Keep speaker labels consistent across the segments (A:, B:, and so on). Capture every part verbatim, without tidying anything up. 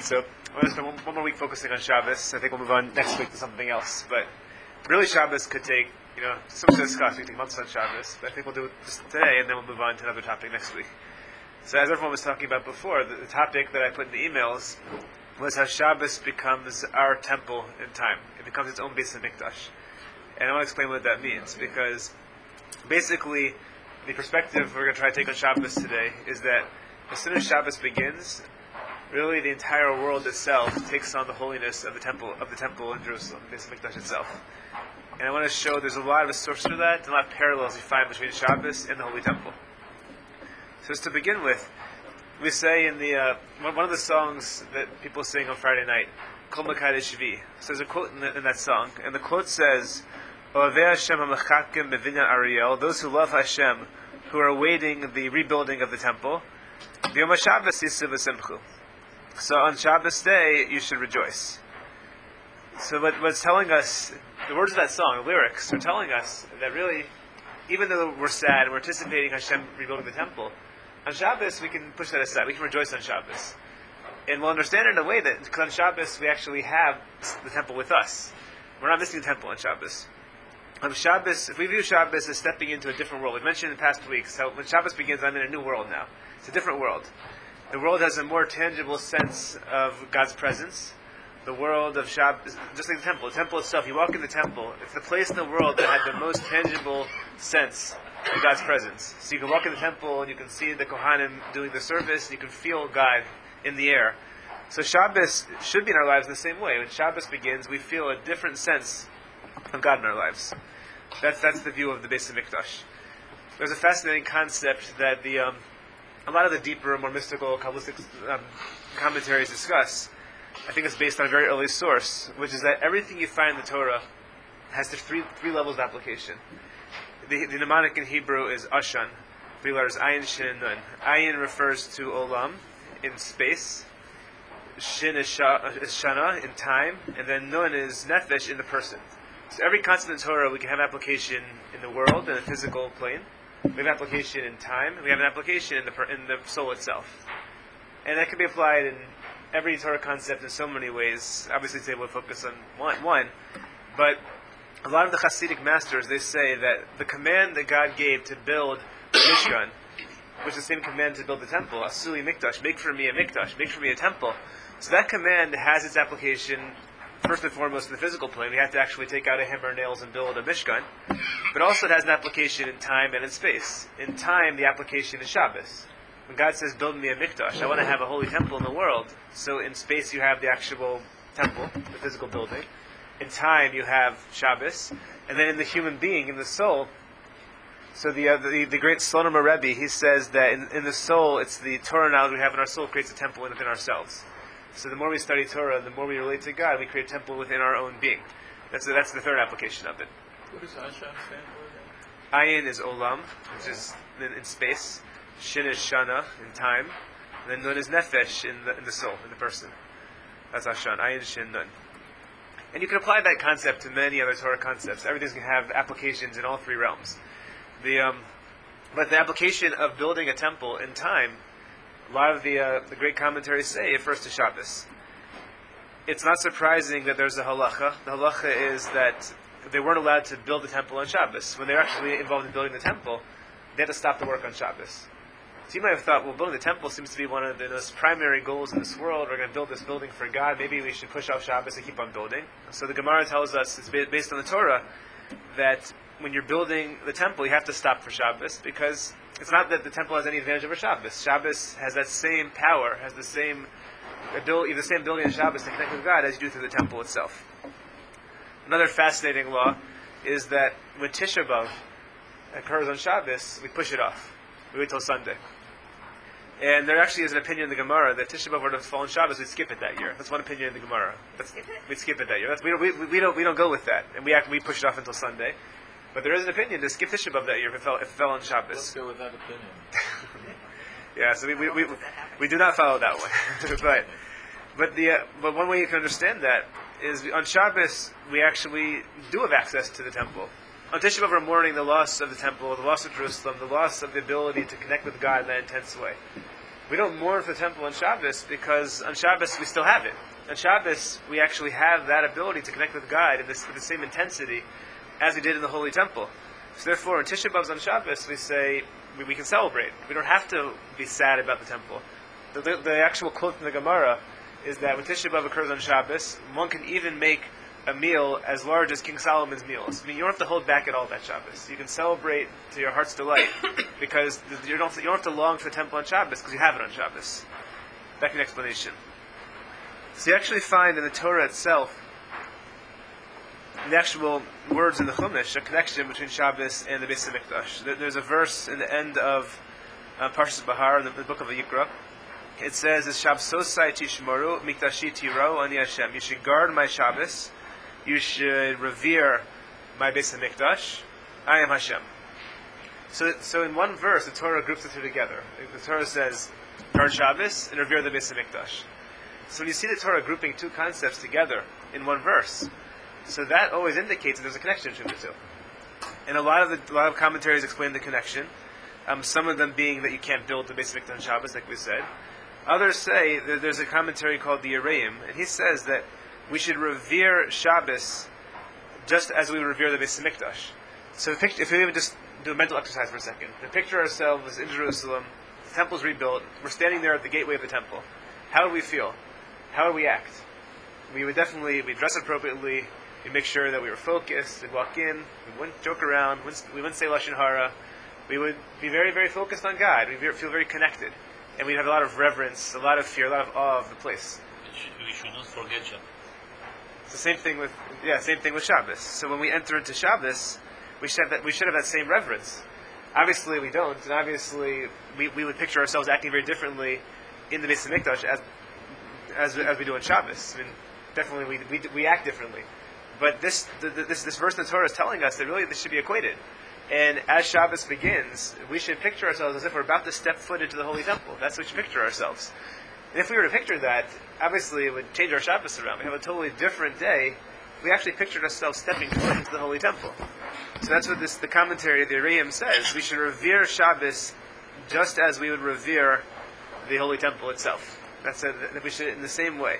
A: So I want to spend one, one more week focusing on Shabbos. I think we'll move on next week to something else. But really, Shabbos could take, you know, something to discuss. We can take months on Shabbos. But I think we'll do it just today, and then we'll move on to another topic next week. So as everyone was talking about before, the, the topic that I put in the emails was how Shabbos becomes our temple in time. It becomes its own Beis Hamikdash. And I want to explain what that means, because basically, the perspective we're going to try to take on Shabbos today is that as soon as Shabbos begins, really the entire world itself takes on the holiness of the temple of the temple in Jerusalem, Beis Hamikdash itself. And I want to show there's a lot of sources for that, and a lot of parallels you find between Shabbos and the Holy Temple. So just to begin with, we say in the uh, one of the songs that people sing on Friday night, Kol Mekadesh Shvi. So there's a quote in, the, in that song, and the quote says, Ohavei Hashem hamechakim bevinyan Ariel, those who love Hashem, who are awaiting the rebuilding of the temple, B'yom HaShabbos yisiv v'simchu. So on Shabbos day, you should rejoice. So what, what's telling us, the words of that song, the lyrics, are telling us that really, even though we're sad and we're anticipating Hashem rebuilding the temple, on Shabbos we can push that aside. We can rejoice on Shabbos. And we'll understand it in a way that because on Shabbos we actually have the temple with us. We're not missing the temple on Shabbos. On Shabbos, if we view Shabbos as stepping into a different world, we've mentioned in past weeks how when Shabbos begins, I'm in a new world now. It's a different world. The world has a more tangible sense of God's presence. The world of Shabbos, just like the temple. The temple itself, you walk in the temple, it's the place in the world that had the most tangible sense of God's presence. So you can walk in the temple and you can see the Kohanim doing the service, and you can feel God in the air. So Shabbos should be in our lives in the same way. When Shabbos begins, we feel a different sense of God in our lives. That's that's the view of the Beis Hamikdash. There's a fascinating concept that the um, a lot of the deeper, more mystical, Kabbalistic um, commentaries discuss. I think it's based on a very early source, which is that everything you find in the Torah has the three three levels of application. The, the mnemonic in Hebrew is Ashan, three letters, Ayin, Shin, and Nun. Ayin refers to Olam, in space. Shin is, sha, is Shana, in time. And then Nun is Nefesh, in the person. So every concept in Torah, we can have application in the world, in the physical plane. We have application in time. We have an application in the per, in the soul itself. And that can be applied in every Torah concept in so many ways. Obviously today we'll focus on one. one. But a lot of the Hasidic masters, they say that the command that God gave to build the Mishkan, which is the same command to build the temple, Asuli Mikdash, make for me a Mikdash, make for me a temple. So that command has its application first and foremost in the physical plane. We have to actually take out a hammer and nails and build a Mishkan. But also it has an application in time and in space. In time, the application is Shabbos. When God says, build me a Mikdash, I want to have a holy temple in the world. So in space you have the actual temple, the physical building. In time you have Shabbos. And then in the human being, in the soul, so the uh, the, the great Slonim Rebbe, he says that in, in the soul, it's the Torah knowledge we have in our soul creates a temple within ourselves. So the more we study Torah, the more we relate to God, we create a temple within our own being. That's the, that's the third application of it.
B: What does Ashan stand for?
A: Ayin is Olam, which is in, in space. Shin is Shana, in time. And then Nun is Nefesh, in the, in the soul, in the person. That's Ashan. Ayin, Shin, Nun. And you can apply that concept to many other Torah concepts. Everything's going to have applications in all three realms. The um, But the application of building a temple in time, a lot of the uh, the great commentaries say it refers to Shabbos. It's not surprising that there's a halacha. The halacha is that they weren't allowed to build the temple on Shabbos. When they were actually involved in building the temple, they had to stop the work on Shabbos. So you might have thought, well, building the temple seems to be one of the most primary goals in this world. We're going to build this building for God. Maybe we should push off Shabbos and keep on building. So the Gemara tells us, it's based on the Torah, that when you're building the temple, you have to stop for Shabbos, because it's not that the temple has any advantage over Shabbos. Shabbos has that same power, has the same ability, the same ability in Shabbos to connect with God as you do through the temple itself. Another fascinating law is that when Tisha B'Av occurs on Shabbos, we push it off. We wait till Sunday. And there actually is an opinion in the Gemara that Tisha B'Av were to fall on Shabbos, we'd skip it that year. That's one opinion in the Gemara. That's, we'd skip it that year. That's, we, don't, we, we don't we don't go with that, and we act, we push it off until Sunday. But there is an opinion to skip Tisha B'Av that year if it fell, if it fell on Shabbos.
B: Let's go with that opinion.
A: Yeah, so we we, we we do not follow that one. but but the uh, but one way you can understand that is on Shabbos we actually do have access to the temple. On Tisha B'Av we're mourning the loss of the temple, the loss of Jerusalem, the loss of the ability to connect with God in that intense way. We don't mourn for the temple on Shabbos because on Shabbos we still have it. On Shabbos we actually have that ability to connect with God in this, with the same intensity as we did in the Holy Temple. So therefore, in Tisha B'Av's on Shabbos, we say we, we can celebrate. We don't have to be sad about the temple. The, the, the actual quote from the Gemara is that when Tisha B'Av occurs on Shabbos, one can even make a meal as large as King Solomon's meals. I mean, you don't have to hold back at all that Shabbos. You can celebrate to your heart's delight because you don't, you don't have to long for the temple on Shabbos because you have it on Shabbos. Back to the explanation. So you actually find in the Torah itself, in the actual words in the Chumash, a connection between Shabbos and the Beis HaMikdash. There's a verse in the end of uh, Parshas Bahar, in the, the book of Vayikra. It says, "Shabbosai tishmoru, mikdashi tiro, ani Hashem." You should guard my Shabbos. You should revere my Beis HaMikdash. I am Hashem. So, so in one verse, the Torah groups the two together. The Torah says, guard Shabbos and revere the Beis HaMikdash. So when you see the Torah grouping two concepts together in one verse, so that always indicates that there's a connection between the two. And a lot of the, a lot of commentaries explain the connection. Um, some of them being that you can't build the Beis HaMikdash on Shabbos, like we said. Others say that there's a commentary called the Yereim, and he says that we should revere Shabbos just as we revere the Beis HaMikdash. So if, if we even just do a mental exercise for a second, and picture ourselves in Jerusalem, the temple's rebuilt, we're standing there at the gateway of the temple. How would we feel? How would we act? We would definitely, we'd dress appropriately, we'd make sure that we were focused, we'd walk in, we wouldn't joke around, we wouldn't say Lashon Hara, we would be very, very focused on God, we'd feel very connected, and we'd have a lot of reverence, a lot of fear, a lot of awe of the place.
B: We should not forget Shabbos.
A: It's the same thing with yeah, same thing with Shabbos. So when we enter into Shabbos, we should have that we should have that same reverence. Obviously we don't, and obviously we, we would picture ourselves acting very differently in the Beis HaMikdash as as as we do on Shabbos. I mean, definitely we we, we act differently. But this the, the, this this verse in the Torah is telling us that really this should be equated. And as Shabbos begins, we should picture ourselves as if we're about to step foot into the Holy Temple. That's what we should picture ourselves. And if we were to picture that, obviously it would change our Shabbos around. We have a totally different day. We actually pictured ourselves stepping foot into the Holy Temple. So that's what this the commentary of the Yereim says. We should revere Shabbos just as we would revere the Holy Temple itself. That's a, that we should in the same way.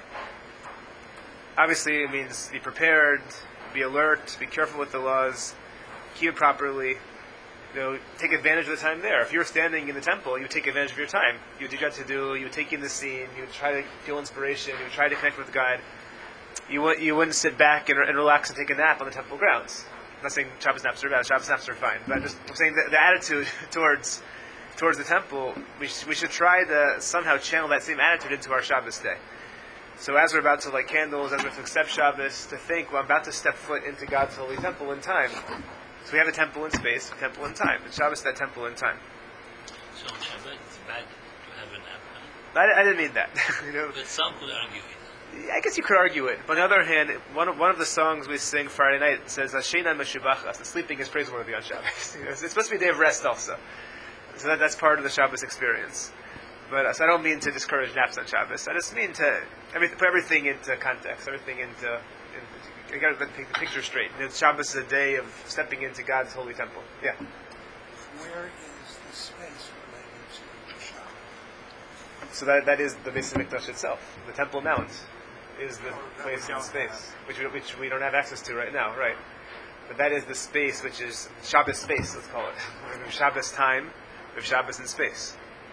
A: Obviously it means be prepared, be alert, be careful with the laws, keep it properly. You know, take advantage of the time there. If you're standing in the temple, you would take advantage of your time. You would do what to do. You would take in the scene. You would try to feel inspiration. You would try to connect with God. You would you wouldn't sit back and, and relax and take a nap on the temple grounds. I'm not saying Shabbos naps are bad. Shabbos naps are fine. But I'm just I'm saying that the attitude towards towards the temple, we sh- we should try to somehow channel that same attitude into our Shabbos day. So as we're about to light candles, as we're to accept Shabbos, to think, well, I'm about to step foot into God's holy temple in time. So we have a temple in space, a temple in time. And Shabbos is that temple in time.
B: So on Shabbat, it's bad to have a nap. Huh?
A: I, I didn't mean that. you know?
B: But some could argue it.
A: I guess you could argue it. But on the other hand, one of, one of the songs we sing Friday night says, Ashena Meshubachas, the sleeping is praiseworthy on Shabbos. you know, it's supposed to be a day of rest also. So that, that's part of the Shabbos experience. But uh, so I don't mean to discourage naps on Shabbos. I just mean to every, put everything into context, everything into... You got to take the picture straight. And Shabbos is a day of stepping into God's holy temple. Yeah.
C: Where is the space related to Shabbos?
A: So that that is the Beis HaMikdash itself. The Temple Mount is the oh, place in space, which we, which we don't have access to right now, right? But that is the space, which is Shabbos space. Let's call it. We have Shabbos time. We have Shabbos in space.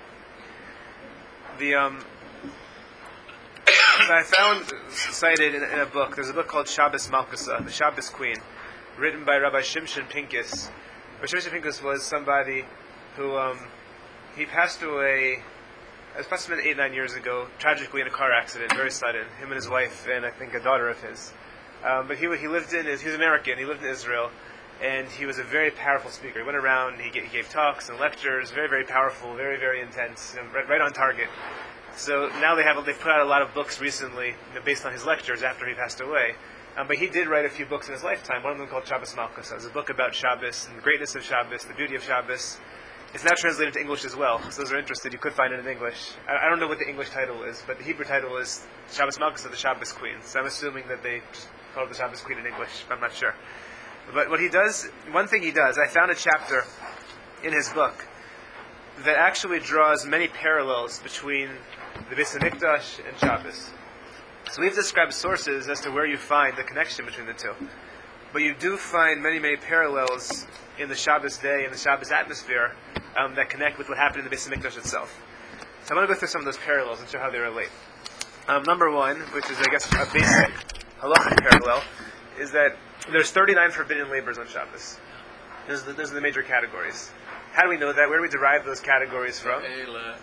A: The um. So I found cited in, in a book. There's a book called Shabbos Malkusa, the Shabbos Queen, written by Rabbi Shimshon Pincus. Rabbi Shimshon Pincus was somebody who um, he passed away. It was passed away eight nine years ago, tragically in a car accident, very sudden. Him and his wife and I think a daughter of his. Um, but he he lived in he was American. He lived in Israel, and he was a very powerful speaker. He went around. He gave, he gave talks and lectures. Very very powerful. Very very intense. You know, right, right on target. So now they have they've put out a lot of books recently, you know, based on his lectures after he passed away. Um, but he did write a few books in his lifetime. One of them called Shabbos Malkus. It was a book about Shabbos and the greatness of Shabbos, the beauty of Shabbos. It's now translated to English as well. So those who are interested, you could find it in English. I, I don't know what the English title is, but the Hebrew title is Shabbos Malkus of the Shabbos Queen. So I'm assuming that they just call it the Shabbos Queen in English. I'm not sure. But what he does, one thing he does, I found a chapter in his book that actually draws many parallels between the Beis Hamikdash and Shabbos. So we've described sources as to where you find the connection between the two. But you do find many, many parallels in the Shabbos day and the Shabbos atmosphere um, that connect with what happened in the Beis Hamikdash itself. So I'm going to go through some of those parallels and show how they relate. Um, number one, which is, I guess, a basic halachic parallel, is that there's thirty-nine forbidden labors on Shabbos. Those are, the, those are the major categories. How do we know that? Where do we derive those categories from?
B: Eila.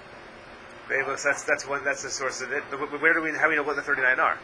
A: So that's that's one that's the source of it. But where do we? How do we know what the thirty-nine are?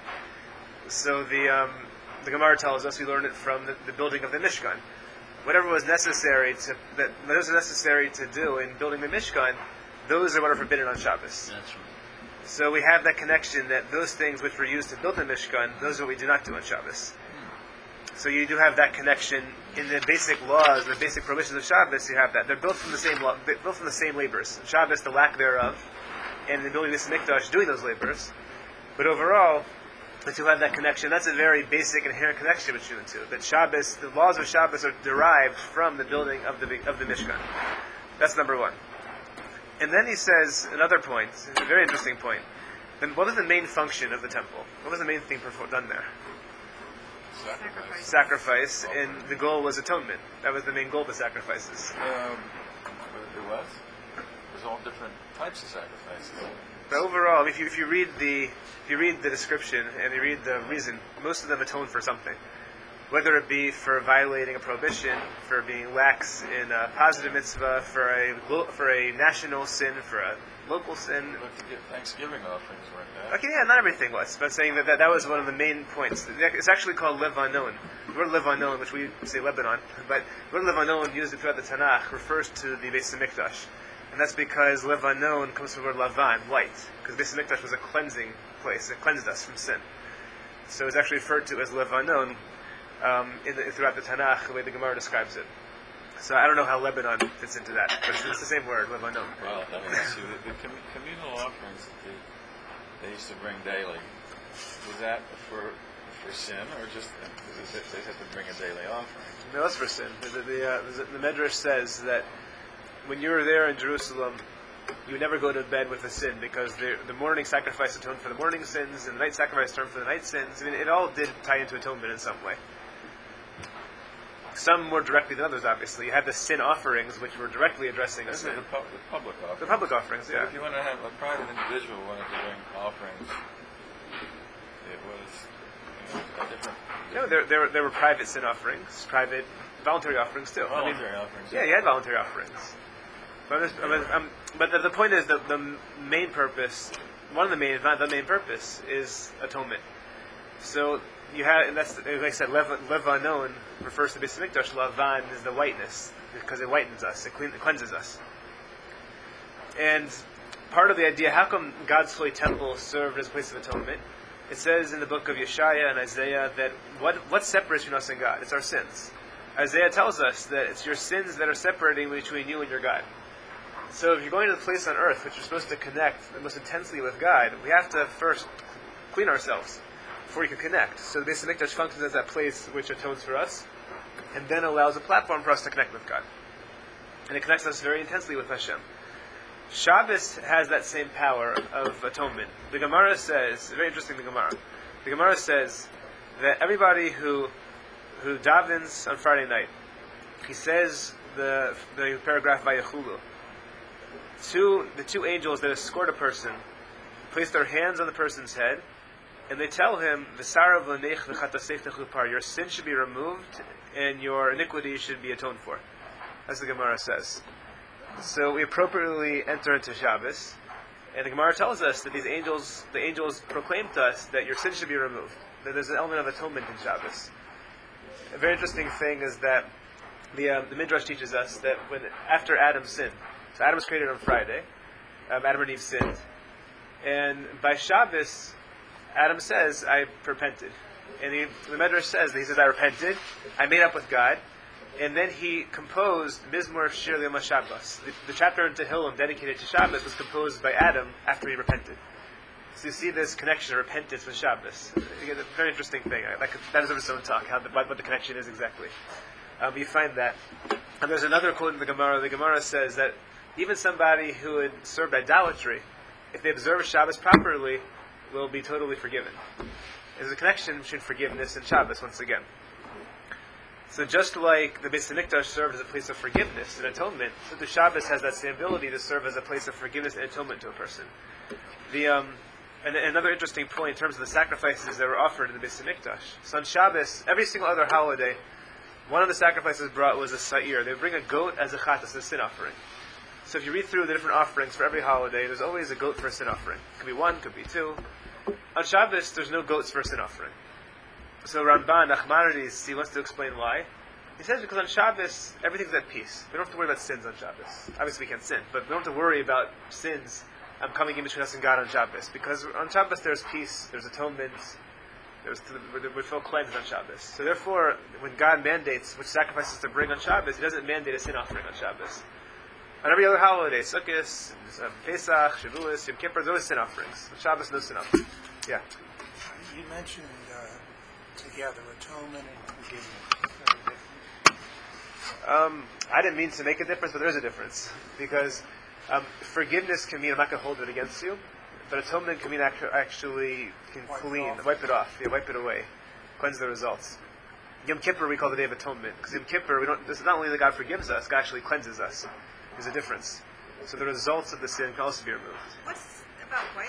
A: So the um, the Gemara tells us we learned it from the, the building of the Mishkan. Whatever was necessary to that those are necessary to do in building the Mishkan, those are what are forbidden on Shabbos.
B: That's right.
A: So we have that connection that those things which were used to build the Mishkan, those are what we do not do on Shabbos. So you do have that connection in the basic laws, the basic prohibitions of Shabbos. You have that they're built from the same law, built from the same labors. Shabbos, the lack thereof, and the building of the Mikdash doing those labors. But overall, that you have that connection. That's a very basic inherent connection between the two. That Shabbos, the laws of Shabbos are derived from the building of the of the Mishkan. That's number one. And then he says another point, a very interesting point. Then what was the main function of the temple? What was the main thing performed, done there?
D: Sacrifice.
A: Sacrifice, and the goal was atonement. That was the main goal of the sacrifices.
D: Um, it was. There's all different types of sacrifices.
A: But overall, if you if you read the if you read the description and you read the reason, most of them atone for something. Whether it be for violating a prohibition, for being lax in a positive mitzvah, for a for a national sin, for a local sin.
D: But to give Thanksgiving offerings weren't that.
A: Okay, yeah, not everything was, but saying that, that that was one of the main points. It's actually called Levanon. The word Levanon, which we say Lebanon, but the word Levanon used throughout the Tanakh refers to the Beis Hamikdash. And that's because Levanon comes from the word Lavan, white, because Beis Hamikdash was a cleansing place. It cleansed us from sin. So it's actually referred to as Levanon um, in the, throughout the Tanakh, the way the Gemara describes it. So I don't know how Lebanon fits into that, but it's, it's the same word, Levanon.
D: Well, I mean, see, the, the commu- communal offerings that they, they used to bring daily, was that for for sin, or just because they had to bring a daily offering?
A: No, that's for sin. The, the, uh, the, the Medrash says that when you were there in Jerusalem, you would never go to bed with a sin, because the, the morning sacrifice atoned for the morning sins, and the night sacrifice atoned for the night sins. I mean, it all did tie into atonement in some way. Some more directly than others, obviously. You had the sin offerings, which were directly addressing a
D: Those
A: sin.
D: are the, pub- the public offerings.
A: The public offerings,
D: So
A: yeah.
D: if you want to have a private individual wanted to bring offerings, it was you know, a different.
A: No, there, there, were- there were private sin offerings, private voluntary offerings too. I mean,
D: Voluntary offerings.
A: yeah, you had voluntary offerings. But, I'm just- I'm- I'm- but the, the point is that the main purpose, one of the main, if not the main purpose, is atonement. So you have, and that's like I said, Lev- Levanon refers to Beis Hamikdash. Lavan is the whiteness because it whitens us, it, clean, it cleanses us. And part of the idea, how come God's holy temple served as a place of atonement? It says in the book of Yeshaya and Isaiah that what what separates between us and God? It's our sins. Isaiah tells us that it's your sins that are separating between you and your God. So if you're going to the place on earth which you're supposed to connect most intensely with God, we have to first clean ourselves before you can connect. So the Beis Hamikdash functions as that place which atones for us, and then allows a platform for us to connect with God. And it connects us very intensely with Hashem. Shabbos has that same power of atonement. The Gemara says, very interesting, the Gemara. The Gemara says that everybody who who davens on Friday night, he says the the paragraph by Yechulu. Two, the two angels that escort a person place their hands on the person's head, and they tell him, "V'sarav l'nech v'chatasef techupar." Your sin should be removed, and your iniquity should be atoned for. As the Gemara says. So we appropriately enter into Shabbos, and the Gemara tells us that these angels, the angels proclaim to us that your sin should be removed. That there's an element of atonement in Shabbos. A very interesting thing is that the um, the Midrash teaches us that when after Adam sinned, so Adam was created on Friday, um, Adam and Eve sinned, and by Shabbos, Adam says, "I repented," and he, the Midrash says that he says, "I repented, I made up with God." And then he composed Mizmor Shir L'Yom Shabbos. The, the chapter in Tehillim dedicated to Shabbos was composed by Adam after he repented. So you see this connection of repentance with Shabbos. Again, a very interesting thing. I, that, could, that is its own talk, how the, what, what the connection is exactly. Um, you find that. And there's another quote in the Gemara. The Gemara says that even somebody who had served idolatry, if they observe Shabbos properly, will be totally forgiven. There's a connection between forgiveness and Shabbos once again. So just like the Beis Hamikdash served as a place of forgiveness and atonement, so the Shabbos has that same ability to serve as a place of forgiveness and atonement to a person. The um, and another interesting point in terms of the sacrifices that were offered in the Beis Hamikdash. So on Shabbos, every single other holiday, one of the sacrifices brought was a sa'ir. They would bring a goat as a chatas, a sin offering. So if you read through the different offerings for every holiday, there's always a goat for a sin offering. Could be one, could be two. On Shabbos, there's no goats for a sin offering. So Ramban, Nachmanides, he wants to explain why. He says because on Shabbos, everything's at peace. We don't have to worry about sins on Shabbos. Obviously we can't sin, but we don't have to worry about sins um, coming in between us and God on Shabbos. Because on Shabbos there's peace, there's atonement, there's, we feel cleansed on Shabbos. So therefore, when God mandates which sacrifices to bring on Shabbos, He doesn't mandate a sin offering on Shabbos. On every other holiday, Sukkot, uh, Pesach, Shavuos, Yom Kippur, there's always sin offerings. On Shabbos, no sin offering. Yeah.
C: You mentioned uh, together atonement and forgiveness. Very different.
A: Um, I didn't mean to make a difference, but there is a difference. Because um, forgiveness can mean I'm not going to hold it against you, but atonement can mean actu- actually can
C: Wipe it
A: clean,
C: off.
A: wipe it off, yeah, wipe it away, cleanse the results. Yom Kippur we call the Day of Atonement, because Yom Kippur, we don't, this is not only that God forgives us, God actually cleanses us. There's a difference. So the results of the sin can also be removed.
E: What's about white?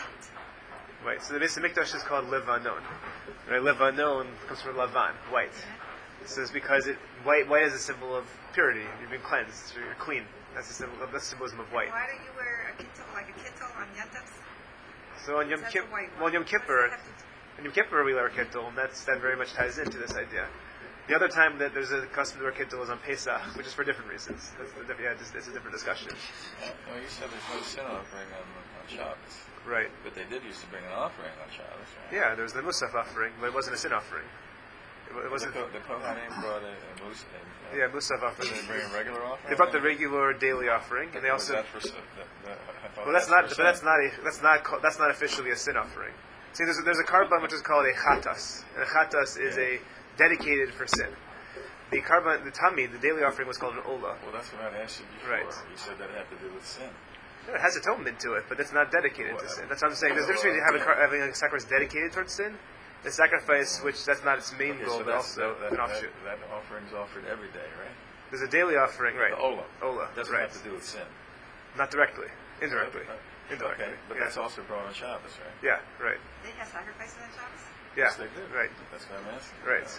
A: Right, so the Beis Hamikdash is called Levanon. Right, Levanon comes from Lavan, white. So it's because it, white white is a symbol of purity. You've been cleansed, so you're clean. That's the symbol, that's the symbolism of white.
E: Why don't you wear a kittel, like a kittel on Yantav?
A: So on Yom
E: That's
A: Kippur,
E: a white
A: well, on Yom
E: one. What does
A: Kippur,
E: that have to
A: on Yom Kippur we wear a kittel, and that's, that very much ties into this idea. The other time that there's a custom to wear kittel is on Pesach, which is for different reasons. That's the, yeah, it's, it's a different discussion.
D: Well, well, you said there's no sin offering on, on Shabbos.
A: Right.
D: But they did used to bring an offering on Shabbos, right?
A: Yeah, there's the Musaf offering, but it wasn't a sin offering. It, wa- it
D: The,
A: wasn't.
D: Ko- the Kohanim brought a, a moose. A,
A: Yeah, Musaf offering.
D: Did they bring a regular offering?
A: They brought the regular daily offering, and they
D: Was
A: also.
D: that for, sin? that, that, I thought
A: Well, that's not.
D: for
A: But that's
D: sin.
A: not. A, that's not. ca- That's not officially a sin offering. See, there's a, there's a carbon which is called a chatas, and a chatas is
D: Yeah.
A: a dedicated for sin. The carbon, the tummy, the daily offering was called an ola.
D: Well, that's what I asked you before.
A: Right.
D: You said that had to do with sin.
A: It has atonement to it, but it's not dedicated to
D: Well,
A: sin. That's what I'm saying. There's a difference between having, a car- having a sacrifice dedicated towards sin, the sacrifice which that's not its main
D: Okay,
A: goal,
D: so
A: but
D: that's,
A: also
D: that,
A: an
D: that,
A: offshoot.
D: that, that offering's offered every day, right?
A: There's a daily offering, right?
D: The Ola.
A: Ola,
D: Doesn't
A: right?
D: have to do with sin.
A: Not directly, indirectly,
D: Uh,
A: indirectly.
D: Okay, but
A: yeah.
D: that's also brought on Shabbos, right?
A: Yeah, right.
E: They have sacrifices on Shabbos?
A: Yeah,
D: Yes, they do.
A: right,
D: That's what I'm asking.
A: right.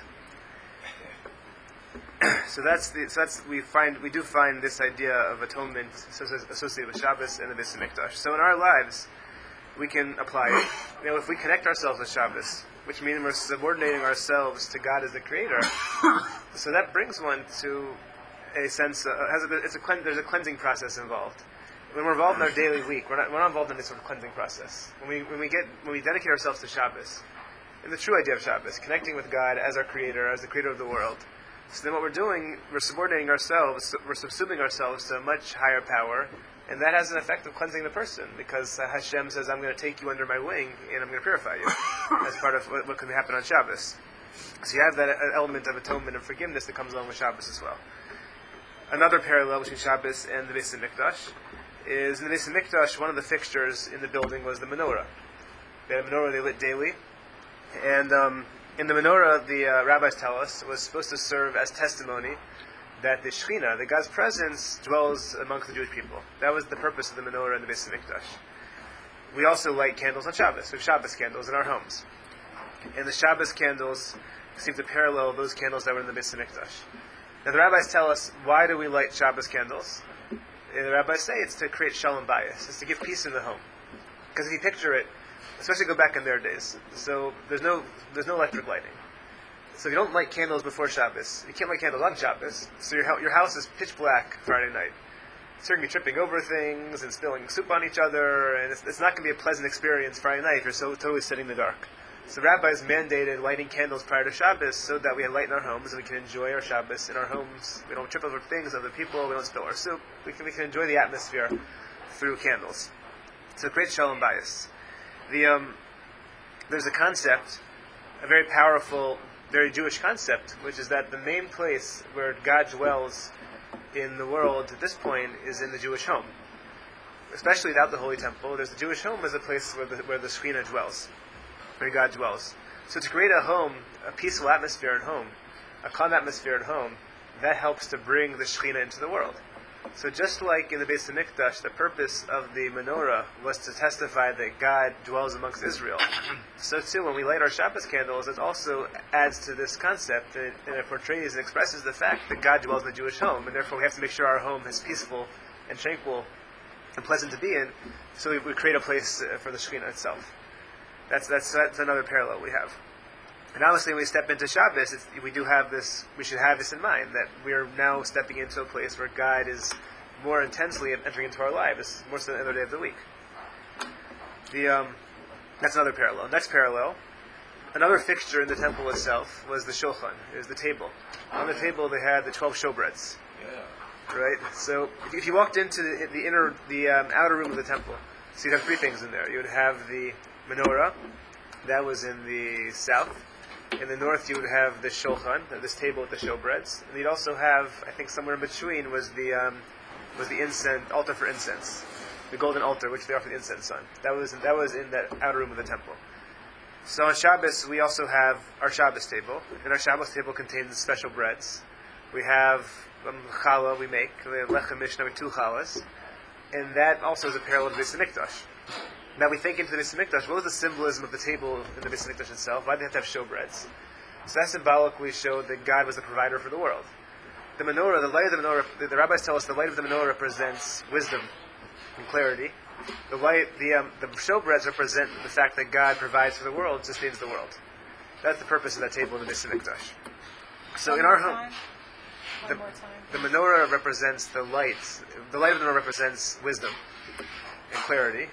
A: So that's the. So that's we find we do find this idea of atonement associ- associated with Shabbos and the Beis Hamikdash. So in our lives, we can apply it. You know, if we connect ourselves with Shabbos, which means we're subordinating ourselves to God as the Creator, so that brings one to a sense. Uh, has a, it's a clean, there's a cleansing process involved. When we're involved in our daily week, we're not we're not involved in this sort of cleansing process. When we when we get when we dedicate ourselves to Shabbos, and the true idea of Shabbos, connecting with God as our Creator, as the Creator of the world. So then what we're doing, we're subordinating ourselves, we're subsuming ourselves to a much higher power, and that has an effect of cleansing the person, because uh, Hashem says, I'm going to take you under my wing, and I'm going to purify you, as part of what, what can happen on Shabbos. So you have that uh, element of atonement and forgiveness that comes along with Shabbos as well. Another parallel between Shabbos and the Beis Hamikdash is, in the Beis Hamikdash, one of the fixtures in the building was the menorah. They had a menorah they lit daily, and um, in the menorah, the uh, rabbis tell us, was supposed to serve as testimony that the Shekhinah, that God's presence, dwells amongst the Jewish people. That was the purpose of the menorah in the Beis Hamikdash. We also light candles on Shabbos. We have Shabbos candles in our homes. And the Shabbos candles seem to parallel those candles that were in the Beis Hamikdash. Now the rabbis tell us, why do we light Shabbos candles? And the rabbis say it's to create shalom bayis. It's to give peace in the home. Because if you picture it, especially go back in their days. So there's no there's no electric lighting. So if you don't light candles before Shabbos, you can't light candles on Shabbos. So your your house is pitch black Friday night. So you're going to be tripping over things and spilling soup on each other, and it's, it's not going to be a pleasant experience Friday night if you're so totally sitting in the dark. So rabbis mandated lighting candles prior to Shabbos so that we have light in our homes and we can enjoy our Shabbos in our homes. We don't trip over things, other people, we don't spill our soup. We can we can enjoy the atmosphere through candles. So it creates shalom bayis. The um, there's a concept, a very powerful, very Jewish concept, which is that the main place where God dwells in the world at this point is in the Jewish home. especially without the Holy Temple, there's the Jewish home as a place where the, where the Shekhinah dwells, where God dwells. So to create a home, a peaceful atmosphere at home, a calm atmosphere at home, that helps to bring the Shekhinah into the world. So just like in the Beis HaMikdash, the purpose of the menorah was to testify that God dwells amongst Israel. So too, when we light our Shabbos candles, it also adds to this concept, and it, and it portrays and expresses the fact that God dwells in the Jewish home, and therefore we have to make sure our home is peaceful and tranquil and pleasant to be in, so we, we create a place uh, for the Shekhinah itself. That's, that's, that's another parallel we have. And obviously, when we step into Shabbos, it's, we do have this. We should have this in mind that we are now stepping into a place where God is more intensely entering into our lives, more so than any other day of the week. The um, that's another parallel. Next parallel, another fixture in the temple itself was the shulchan, is the table. On the table, they had the twelve showbreads.
D: Yeah.
A: Right. So if, if you walked into the, the inner, the um, outer room of the temple, so you'd have three things in there. You would have the menorah, that was in the south. In the north, you would have the shulchan, this table with the showbreads, and you'd also have, I think, somewhere in between was the um, was the incense altar for incense, the golden altar which they offered incense on. That was that was in that outer room of the temple. So on Shabbos, we also have our Shabbos table, and our Shabbos table contains special breads. We have um, challah we make, we have lechem mishnah with two challahs, and that also is a parallel to the Beis HaMikdash. Now we think into the Beis HaMikdash, what was the symbolism of the table in the Beis HaMikdash itself? Why did they have to have showbreads? So that symbolically showed that God was the provider for the world. The menorah, the light of the menorah, the, the rabbis tell us the light of the menorah represents wisdom and clarity. The light, the um, the showbreads represent the fact that God provides for the world, sustains the world. That's the purpose of that table in the Beis HaMikdash. So in our home, the, the menorah represents the light. The light of the menorah represents wisdom and clarity.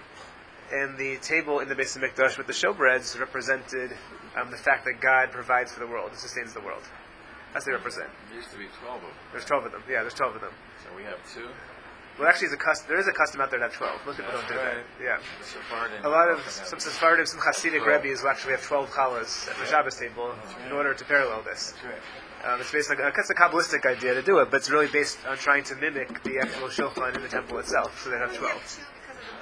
A: And the table in the Beis HaMikdash with the showbreads represented um, the fact that God provides for the world and sustains the world. That's what they represent.
D: There used to be twelve of them.
A: There's twelve of them. Yeah, there's twelve of them.
D: So we have two.
A: Well, actually, it's a cust- there is a custom out there to have twelve. Most people
D: That's
A: don't do
D: right.
A: that. Yeah.
D: The Sephardim
A: A lot of
D: often have
A: some Sephardim, some Hasidic
D: twelve.
A: rabbis will actually have twelve challahs at the Shabbos table in order to parallel this.
D: That's right.
A: Um, it's based on a, it's a Kabbalistic idea to do it, but it's really based on trying to mimic the actual shulchan in the temple itself, so they have
E: We
A: twelve.
E: have two because of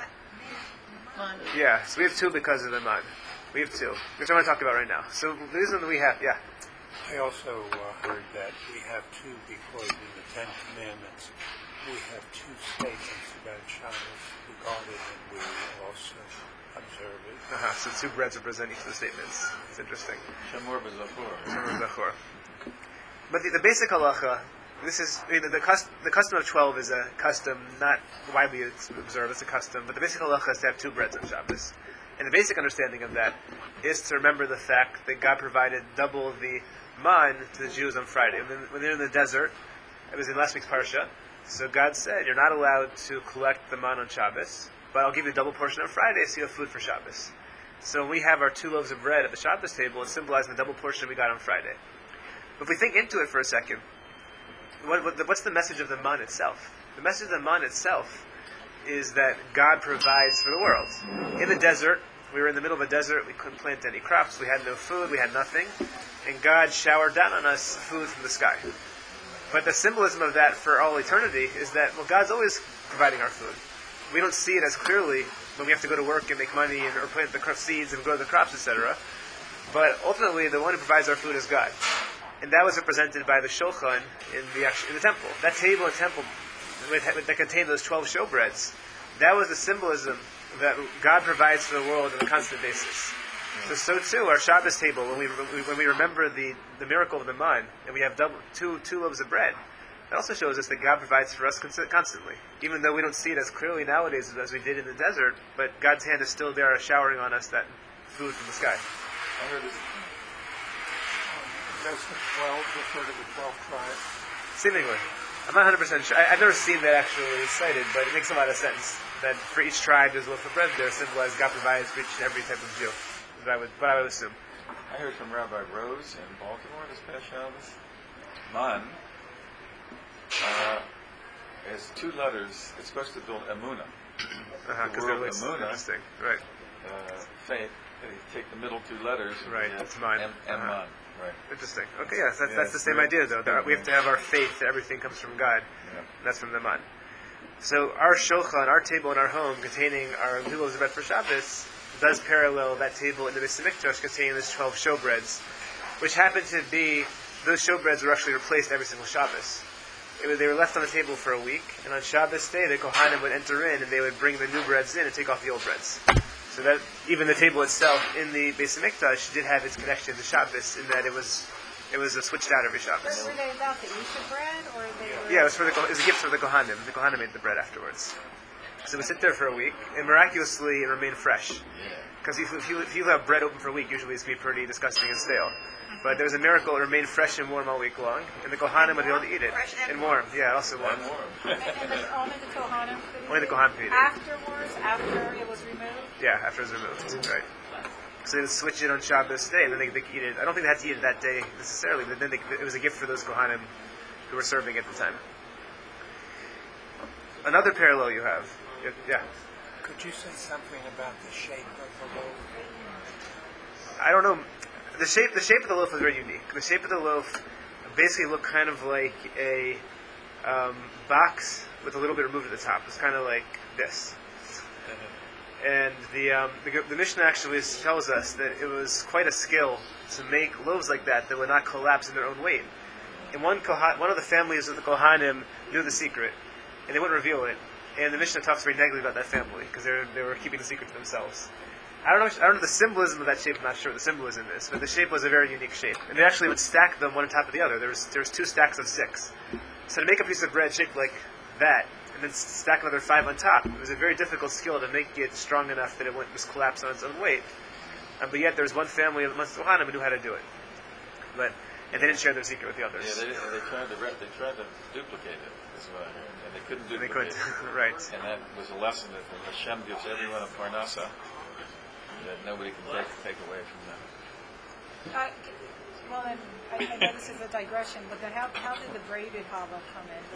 E: the ma- ma-
A: Yeah, so we have two because of the man. We have two, which I want to talk about right now. So the reason that we have, yeah,
C: I also uh, heard that we have two because in the Ten Commandments we have two statements about Shabbos regarded, and we also observe it.
A: uh-huh. So two breads represent each of the statements. It's interesting.
D: Shamor b'zachor.
A: Zachor. But the, the basic halacha, this is I mean, the, the, cust- the custom of twelve is a custom not widely observed. It's a custom, but the basic halacha is to have two breads on Shabbos. And the basic understanding of that is to remember the fact that God provided double the man to the Jews on Friday. When, when they're in the desert, it was in last week's parsha. So God said, "You're not allowed to collect the man on Shabbos, but I'll give you a double portion on Friday, so you have food for Shabbos." So when we have our two loaves of bread at the Shabbos table, it's symbolizing the double portion we got on Friday. But if we think into it for a second, what, what the, what's the message of the man itself? The message of the man itself is that God provides for the world. In the desert, we were in the middle of a desert, we couldn't plant any crops, we had no food, we had nothing, and God showered down on us food from the sky. But the symbolism of that for all eternity is that, well, God's always providing our food. We don't see it as clearly when we have to go to work and make money and, or plant the cro- seeds and grow the crops, et cetera. But ultimately, the one who provides our food is God. And that was represented by the shulchan in the in the temple. That table and temple with, with, that contained those twelve showbreads, that was the symbolism that God provides for the world on a constant basis. So, so too, our Shabbos table, when we when we remember the, the miracle of the man, and we have double, two two loaves of bread, it also shows us that God provides for us constantly, even though we don't see it as clearly nowadays as we did in the desert. But God's hand is still there, showering on us that food from the sky.
D: I heard this.
C: Does the twelve refer to the twelve tribes?
A: Seemingly. I'm not one hundred percent sure. I, I've never seen that actually cited, but it makes a lot of sense. That for each tribe there's a loaf of bread there, symbolized God provides for each and every type of Jew. What I would, what I would assume.
D: I heard from Rabbi Rose in Baltimore this past Shabbos. Man uh, has two letters. It's supposed to build Emunah.
A: Uh-huh,
D: The
A: because
D: word
A: they're like,
D: Emunah.
A: interesting. Right.
D: Uh, faith. They take the middle two letters. and
A: Right,
D: you have
A: it's mine.
D: Em,
A: Uh-huh.
D: Eman. Right.
A: Interesting. Okay, yes, that's,
D: Yeah,
A: that's the
D: it's
A: same
D: very-
A: idea,
D: it's
A: though.
D: very
A: That we have to have our faith that everything comes from God.
D: Yeah.
A: That's from the man. So our shulchan, our table in our home containing our two loaves of bread for Shabbos, does parallel that table in the Beis Hamikdash containing those twelve showbreads, which happen to be, those showbreads were actually replaced every single Shabbos. It was, they were left on the table for a week, and on Shabbos day, the Kohanim would enter in and they would bring the new breads in and take off the old breads. So that even the table itself in the Beis Hamikdash did have its connection to Shabbos in that it was it was uh, switched out every Shabbos.
E: Were, were they about to eat the bread, or they were...
A: Yeah, it was for the it was a gift for the Kohanim. The Kohanim made the bread afterwards. So we sit there for a week, and miraculously it remained fresh. Because if, if, you, if you have bread open for a week, usually it's going to be pretty disgusting and stale. But there was a miracle; it remained fresh and warm all week long, and the Kohanim would be able to eat it.
E: Fresh and
A: and warm, yeah, also warm.
D: And warm.
E: And, and the, only the Kohanim could eat
A: Only the
E: it?
A: Kohanim could eat it.
E: Afterwards, after it was removed?
A: Yeah, after it was removed, right. So they would switch it on Shabbos day, and then they, they could eat it. I don't think they had to eat it that day necessarily, but then they, it was a gift for those Kohanim who were serving at the time. Another parallel you have, yeah.
C: Could you say something about the shape of the loaf?
A: I don't know. The shape, the shape of the loaf was very unique. The shape of the loaf basically looked kind of like a um, box with a little bit removed at the top. It was kind of like this. And the, um, the the Mishnah actually tells us that it was quite a skill to make loaves like that that would not collapse in their own weight. And one Koha, one of the families of the Kohanim knew the secret, and they wouldn't reveal it. And the Mishnah talks very negatively about that family because they were, they were keeping the secret to themselves. I don't know. I don't know the symbolism of that shape. I'm not sure what the symbolism is, but the shape was a very unique shape. And they actually would stack them one on top of the other. There was there was two stacks of six. So to make a piece of bread shaped like that, and then stack another five on top, it was a very difficult skill to make it strong enough that it wouldn't just collapse on its own weight. Um, but yet there was one family amongst the Kohanim who knew how to do it. But and they didn't share their secret with the others.
D: Yeah, they, they tried to re- they tried to duplicate it, is what I heard, and they couldn't
A: They
D: duplicate
A: couldn't.
D: it.
A: Right.
D: And that was a lesson that Hashem gives everyone a parnasa that nobody can take, take away from them.
E: Uh, well, then, I, I know this is a digression, but then how, how did the braided challah come in?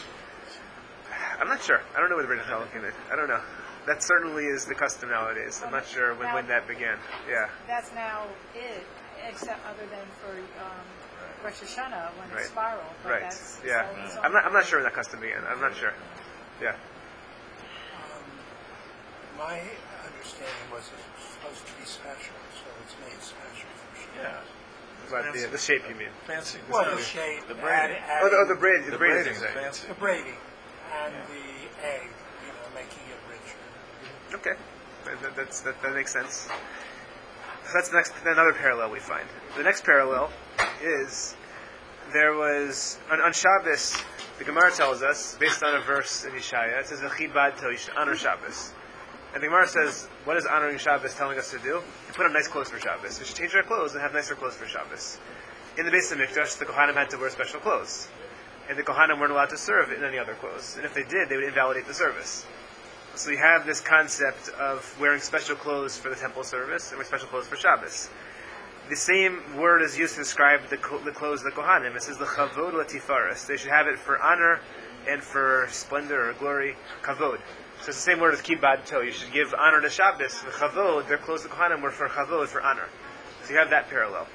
A: I'm not sure. I don't know where the braided challah came in. I don't know. That certainly is the custom nowadays. I'm not sure when, when that began. Yeah.
E: That's now it, except other than for um, Rosh Hashanah when
A: Right.
E: it's spiral. But
A: Right.
E: That's,
A: Yeah.
E: so- so-
A: I'm not. I'm not sure when that custom began. I'm not sure. Yeah.
C: Um, my understanding was it's supposed to be special, so it's made special for sure.
D: Yeah.
A: But the, the shape, you mean?
D: Fancy.
C: Well,
D: It's
C: the
D: not-
C: shape,
D: the
C: add-
D: braiding.
A: Oh, the, oh, the
C: adding
A: braid. The,
D: The
A: braiding
D: braiding is
A: thing.
D: fancy.
C: the braiding and
D: Yeah.
C: the egg, you know, making it richer.
A: Okay. That, that, that's, that, that makes sense. So that's the next another parallel we find. The next parallel is there was on, on Shabbos. The Gemara tells us, based on a verse in Yeshaya, it says "V'chibad toish," honor Shabbos. And the Gemara says, what is honoring Shabbos telling us to do? To put on nice clothes for Shabbos. We should change our clothes and have nicer clothes for Shabbos. In the Beis Hamikdash, the Kohanim had to wear special clothes. And the Kohanim weren't allowed to serve in any other clothes. And if they did, they would invalidate the service. So we have this concept of wearing special clothes for the temple service and wearing special clothes for Shabbos. The same word is used to describe the, co- the clothes of the Kohanim. It says the chavod latifaris. They should have it for honor and for splendor or glory. Kavod. So it's the same word as kibad to. You should give honor to Shabbos. The chavod, their clothes of the Kohanim were for chavod, for honor. So you have that parallel.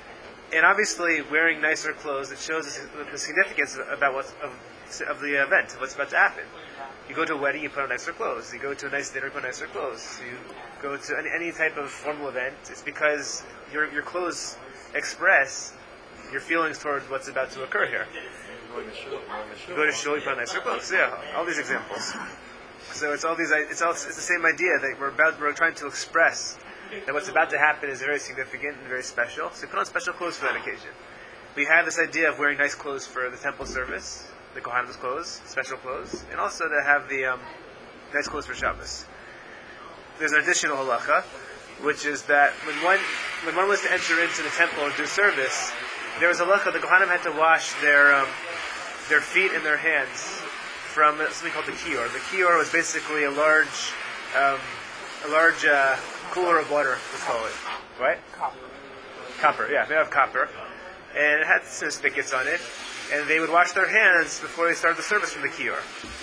A: And obviously, wearing nicer clothes, it shows the, the significance about what's, of, of the event, of what's about to happen. You go to a wedding, you put on nicer clothes. You go to a nice dinner, you put on nicer clothes. You go to any, any type of formal event, it's because your your clothes express your feelings toward what's about to occur here.
D: Going to shul, going to shul.
A: You go to shul, you put on nicer clothes. Yeah, all these examples. So it's all these. It's all. It's the same idea that we're about. We're trying to express that what's about to happen is very significant and very special. So you put on special clothes for that occasion. We have this idea of wearing nice clothes for the temple service, the Kohanim's clothes, special clothes, and also to have the um, nice clothes for Shabbos. There's an additional halacha, which is that when one when one was to enter into the temple and do service, there was a halacha. The Kohanim had to wash their um, their feet and their hands from something called the kior. The kior was basically a large um, a large uh, cooler of water, let's call it, right?
C: Copper.
A: Copper, yeah, they have copper, and it had some spigots on it, and they would wash their hands before they started the service from the kior.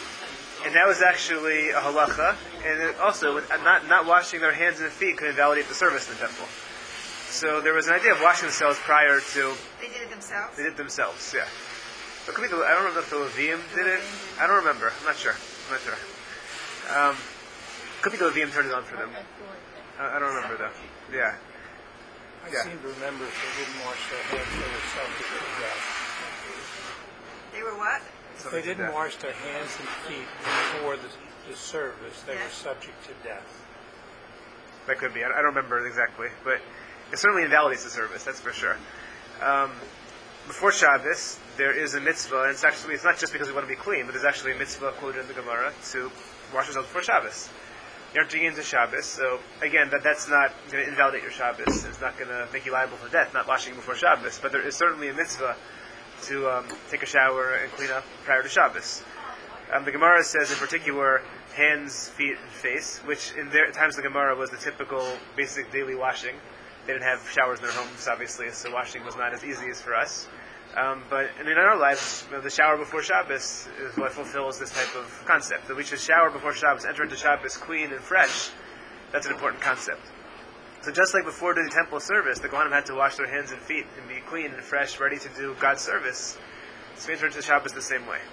A: And that was actually a halacha, and it also, with not not washing their hands and feet could invalidate the service in the temple. So there was an idea of washing themselves prior to.
E: They did it themselves?
A: They did themselves, yeah. It could be the, I don't know if the Levium did it. I don't remember. I'm not sure. I'm not sure. Um, could be the Levim turned it on for them. I, I don't remember though. Yeah.
C: I
A: Yeah.
C: seem to remember if they didn't wash their hands, they were subject to death.
F: They were what?
C: If
A: Something
C: they
A: to
C: didn't
A: that.
C: wash their hands and feet before the, the service, they were
F: Yes.
C: subject to death.
A: That could be. I, I don't remember exactly, but it certainly invalidates the service. That's for sure. Um, before Shabbos, there is a mitzvah, and it's actually it's not just because we want to be clean, but there's actually a mitzvah quoted in the Gemara to wash yourself before Shabbos. You're entering into Shabbos, so again, that that's not going to invalidate your Shabbos. It's not going to make you liable for death, not washing before Shabbos. But there is certainly a mitzvah to um, take a shower and clean up prior to Shabbos. Um, the Gemara says in particular hands, feet, and face, which in their times the Gemara was the typical basic daily washing. They didn't have showers in their homes, obviously, so washing was not as easy as for us. Um, but I mean, in our lives, you know, the shower before Shabbos is what fulfills this type of concept. That we should shower before Shabbos, enter into Shabbos clean and fresh. That's an important concept. So just like before doing the temple service, the Kohanim had to wash their hands and feet and be clean and fresh, ready to do God's service. So we enter into Shabbos the same way.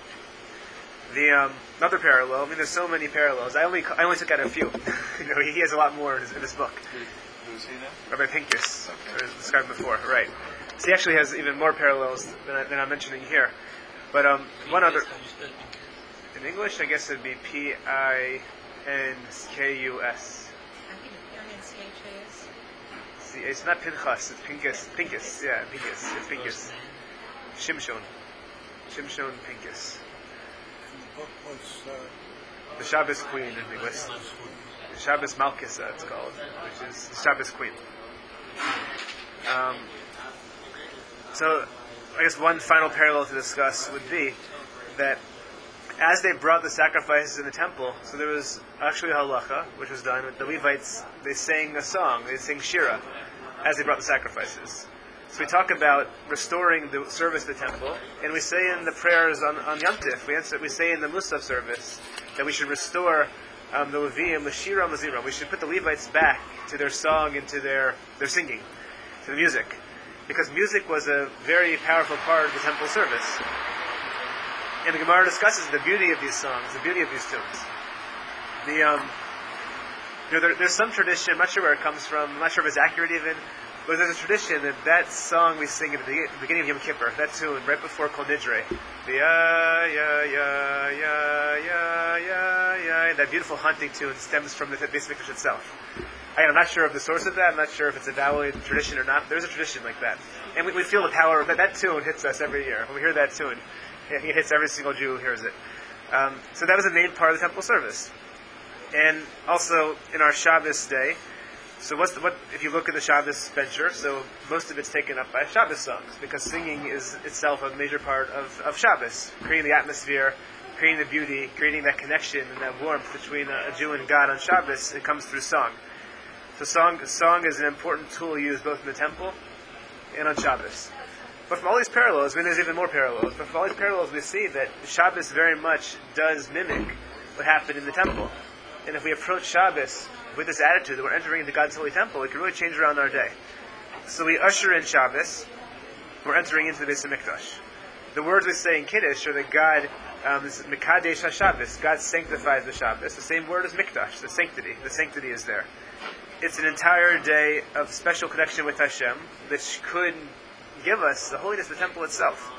A: The um, another parallel. I mean, there's so many parallels. I only I only took out a few. You know, he has a lot more in his, in his book.
D: Who, who's he now?
A: Rabbi Pincus, as described before, right? So he actually has even more parallels than, I, than I'm mentioning here. But um, one other in English, I guess it'd be P I N K U S.
E: I think P I N C H A S.
A: See, it's not Pinchas, it's Pincus. Pincus, yeah, Pincus. It's Pincus. Shimshon. Shimshon Pincus.
C: And the book was uh,
A: The Shabbos Queen in English. Shabbos Malkisa, it's called, which is the Shabbos Queen. Um, so, I guess one final parallel to discuss would be that as they brought the sacrifices in the temple, so there was actually a halacha, which was done with the Levites. They sang a song, they sang Shira, as they brought the sacrifices. So we talk about restoring the service of the temple, and we say in the prayers on, on Yom Tif, we, answer, we say in the Musaf service, that we should restore um, the Leviim, the Shira Mazira. We should put the Levites back to their song and to their, their singing, to the music. Because music was a very powerful part of the temple service. And the Gemara discusses the beauty of these songs, the beauty of these tunes. The um, you know, there, there's some tradition, I'm not sure where it comes from, I'm not sure if it's accurate even, but there's a tradition that that song we sing at the beginning of Yom Kippur, that tune, right before Kol Nidre, the ya, ya, ya, ya, ya, ya, ya, that beautiful hunting tune stems from the Beis Mikdash itself. I'm not sure of the source of that, I'm not sure if it's a valid tradition or not, but there's a tradition like that. And we, we feel the power of that. That tune hits us every year. When we hear that tune, it, it hits every single Jew who hears it. Um, so that was a main part of the temple service. And also, in our Shabbos day, so what's the, what if you look at the Shabbos venture, so most of it's taken up by Shabbos songs, because singing is itself a major part of, of Shabbos, creating the atmosphere, creating the beauty, creating that connection and that warmth between a, a Jew and God on Shabbos. It comes through song. So song, song is an important tool used both in the temple and on Shabbos. But from all these parallels, I mean, there's even more parallels, but from all these parallels we see that Shabbos very much does mimic what happened in the temple. And if we approach Shabbos with this attitude that we're entering into God's holy temple, it can really change around our day. So we usher in Shabbos, we're entering into the Beis HaMikdash. The words we say in Kiddush are that God, um, this is Mekadesh HaShabbos, God sanctifies the Shabbos. The same word as Mikdash, the sanctity. The sanctity is there. It's an entire day of special connection with Hashem, which could give us the holiness of the temple itself.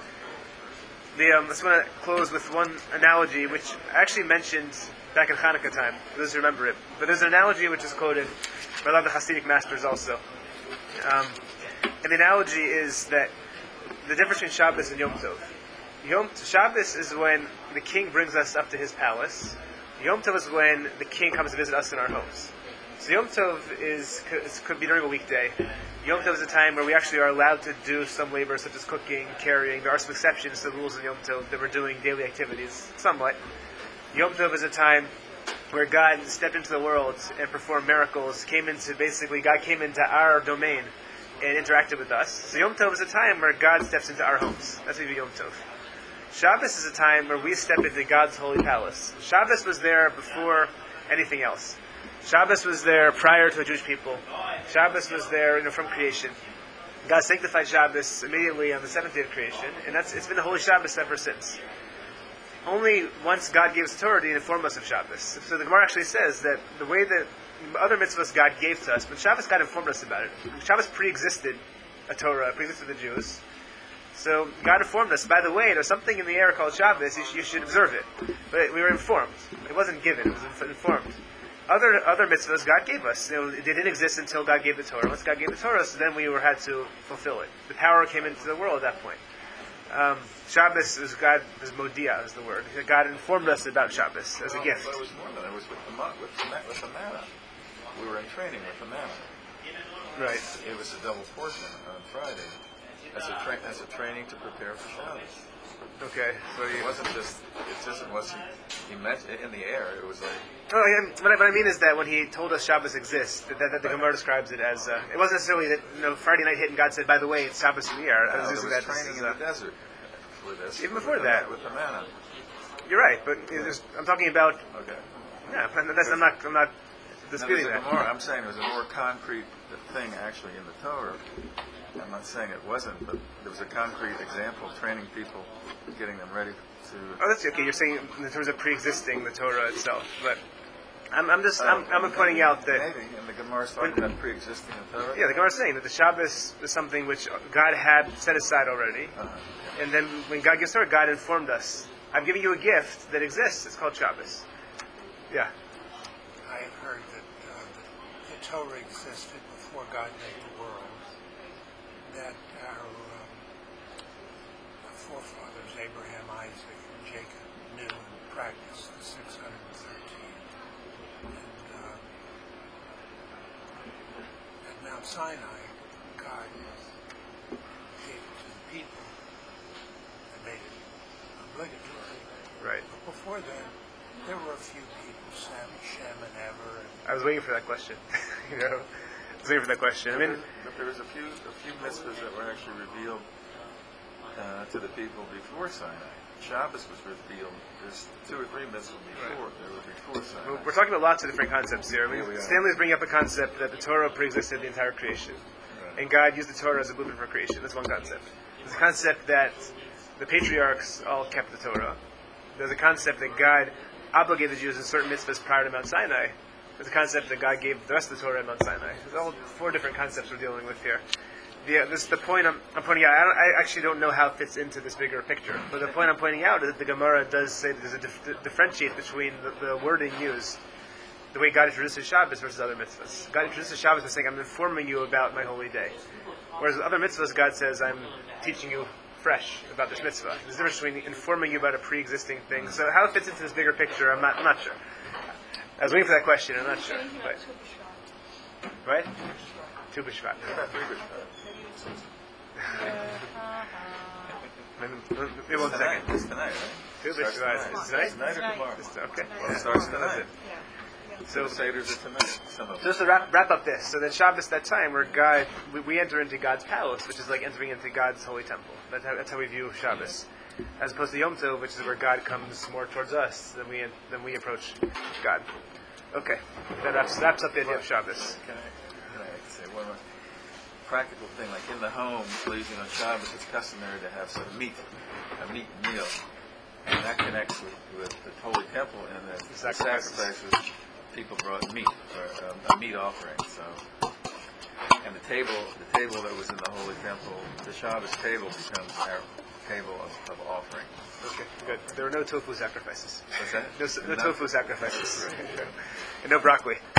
A: The, um, I just want to close with one analogy, which I actually mentioned back in Hanukkah time, for those who remember it. But there's an analogy which is quoted by a lot of the Hasidic masters also. Um, and the analogy is that the difference between Shabbos and Yom Tov. Yom Shabbos is when the king brings us up to his palace. Yom Tov is when the king comes to visit us in our homes. So Yom Tov is, could be during a weekday. Yom Tov is a time where we actually are allowed to do some labor, such as cooking, carrying. There are some exceptions to the rules in Yom Tov that we're doing daily activities, somewhat. Yom Tov is a time where God stepped into the world and performed miracles, came into, basically, God came into our domain and interacted with us. So Yom Tov is a time where God steps into our homes. That's what we do Yom Tov. Shabbos is a time where we step into God's holy palace. Shabbos was there before anything else. Shabbos was there prior to the Jewish people. Shabbos was there, you know, from creation. God sanctified Shabbos immediately on the seventh day of creation, and that's it's been the holy Shabbos ever since. only once God gave us the Torah did He inform us of Shabbos. So the Gemara actually says that the way that other mitzvahs God gave to us, but Shabbos God informed us about it. Shabbos pre-existed a Torah, pre-existed the Jews. So God informed us, by the way, there's something in the air called Shabbos, you, sh- you should observe it. But we were informed. It wasn't given, it was inf- informed. Other other mitzvahs God gave us. You know, they didn't exist until God gave the Torah. Once God gave the Torah, so then we were had to fulfill it. The power came into the world at that point. Um, Shabbos is God, is Modia is the word. God informed us about Shabbos as a
D: Well,
A: gift.
D: But it was more than that. It was with the, ma- with the, ma- with the manna. We were in training with the manna.
A: Right.
D: It was a double portion on Friday as a tra- as a training to prepare for Shabbos.
A: Okay. So
D: It
A: you,
D: wasn't just. It just wasn't. He meant it in the air. It was like.
A: oh, yeah, what, I, what I mean is that when He told us Shabbos exists, that, that the Gemara describes it as. Uh, it wasn't necessarily that you know Friday night hit and God said, "By the way, it's Shabbos in the air." I
D: No,
A: was
D: there
A: using
D: was
A: that
D: training
A: as,
D: in
A: uh,
D: the desert for this.
A: Even
D: with
A: before
D: the
A: that.
D: ma- with the manna.
A: You're right, but it was, I'm talking about.
D: Okay.
A: Yeah, that's, I'm not. I'm not
D: Now,
A: disputing
D: there's a
A: that.
D: more, I'm saying there's a more concrete thing actually in the Torah. I'm not saying it wasn't, but there was a concrete example of training people, getting them ready to.
A: Oh, that's okay. You're saying in terms of pre-existing the Torah itself, but I'm, I'm just I'm, I'm pointing out that
D: maybe in the Gemara is talking about pre-existing the Torah.
A: yeah, the Gemara is saying that the Shabbos is something which God had set aside already,
D: Uh-huh.
A: and then when God gives Torah, God informed us, "I'm giving you a gift that exists. It's called Shabbos." Yeah.
C: I have heard that uh, the, the Torah existed before God made the world, that our um, forefathers, Abraham, Isaac, and Jacob, knew and practiced the six hundred thirteen. And uh, at Mount Sinai, God gave it to the people and made it obligatory.
A: Right.
C: But before then, there were a few people, Sam, Shem, and Ever, and
A: I was waiting for that question. you know, I was waiting for that question. I mean,
D: But there was a few a few mitzvahs that were actually revealed uh, to the people before Sinai. Shabbos was revealed. There's two or three mitzvahs before. They were before Sinai.
A: we're talking about lots of different concepts here. I mean,
D: Here we are.
A: Stanley's bringing up a concept that the Torah pre-existed the entire creation.
D: Right.
A: And God used the Torah as a blueprint for creation. That's one concept. There's a concept that the patriarchs all kept the Torah. There's a concept that God obligated Jews in certain mitzvahs prior to Mount Sinai. There's a concept that God gave the rest of the Torah at Mount Sinai. There's all four different concepts we're dealing with here. The, this, the point I'm, I'm pointing out, I, don't, I actually don't know how it fits into this bigger picture, but the point I'm pointing out is that the Gemara does say that there's a dif- differentiate between the, the wording used, the way God introduces Shabbos versus other mitzvahs. God introduces Shabbos by saying, I'm informing you about my holy day. Whereas with other mitzvahs, God says, I'm teaching you fresh about this mitzvah. There's a difference between informing you about a pre-existing thing. So how it fits into this bigger picture, I'm not, I'm not sure. I was waiting for that question, I'm not sure. But, right? Tu B'Shvat.
D: About three B'Shvat.
A: Maybe, maybe one second.
D: It's tonight, right?
A: Tu
D: Starts
A: B'Shvat. Is it
D: tonight.
A: tonight?
D: Tonight or tomorrow?
A: Just- Okay.
D: Well, it starts
A: That's
D: tonight.
A: it.
D: So
A: So,
D: the Seder's are tonight. Some of
A: So
D: them.
A: just to wrap, wrap up this, so that Shabbos, that time where God, we, we enter into God's palace, which is like entering into God's holy temple. That's how, that's how we view Shabbos, as opposed to Yom Tov, which is where God comes more towards us than we than we approach God. Okay, that wraps, wraps up the idea of Shabbos.
D: Can I, can I say one more practical thing? Like in the home, pleasing on Shabbos, it's customary to have some meat, a meat meal. And that connects with, with the Holy Temple and the, the
A: Sacrifices.
D: sacrifices. People brought meat, or um, a meat offering. So, and the table, the table that was in the Holy Temple, the Shabbos table becomes our table of, of offering.
A: Okay, good. There were no tofu sacrifices.
D: What's that?
A: No, no
D: No.
A: tofu sacrifices. And no broccoli.